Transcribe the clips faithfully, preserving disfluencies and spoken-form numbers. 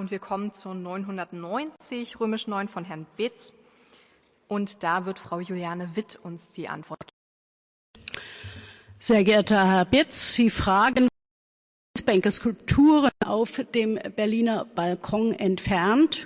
und wir kommen zu neunhundertneunzig, römisch neun von Herrn Bitz. Und da wird Frau Juliane Witt uns die Antwort geben. Sehr geehrter Herr Bitz, Sie fragen, Bänke Skulpturen auf dem Berliner Balkon entfernt.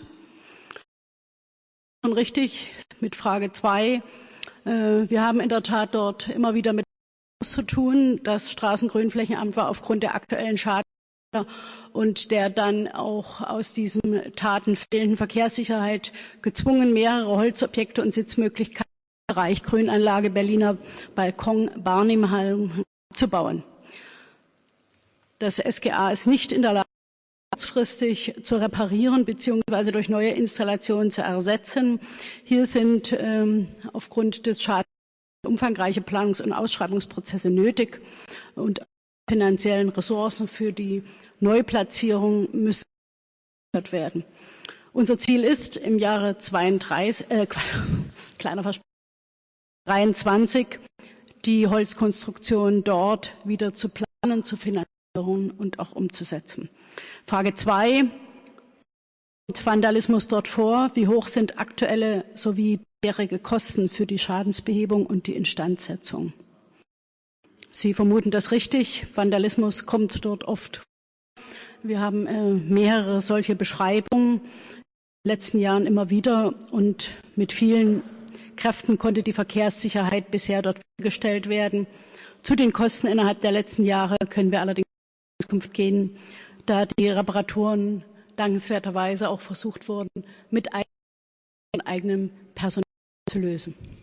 Und richtig mit Frage zwei. Wir haben in der Tat dort immer wieder mit zu tun. Das Straßengrünflächenamt war aufgrund der aktuellen Schaden und der dann auch aus diesem Taten fehlenden Verkehrssicherheit gezwungen, mehrere Holzobjekte und Sitzmöglichkeiten im Bereich Grünanlage Berliner Balkon Barnimhallen zu bauen. Das S G A ist nicht in der Lage, kurzfristig zu reparieren bzw. durch neue Installationen zu ersetzen. Hier sind ähm, aufgrund des Schadens umfangreiche Planungs- und Ausschreibungsprozesse nötig und finanziellen Ressourcen für die Neuplatzierung müssen werden. Unser Ziel ist, im Jahre zweiunddreißig, äh, kleiner Versprecher, dreiundzwanzig die Holzkonstruktion dort wieder zu planen, zu finanzieren und auch umzusetzen. Frage zwei. Vandalismus dort vor. Wie hoch sind aktuelle sowie bisherige Kosten für die Schadensbehebung und die Instandsetzung? Sie vermuten das richtig. Vandalismus kommt dort oft vor. Wir haben äh, mehrere solche Beschreibungen in den letzten Jahren immer wieder und mit vielen Kräften konnte die Verkehrssicherheit bisher dort gestellt werden. Zu den Kosten innerhalb der letzten Jahre können wir allerdings in Zukunft gehen, da die Reparaturen dankenswerterweise auch versucht wurden, mit eigenem Personal zu lösen.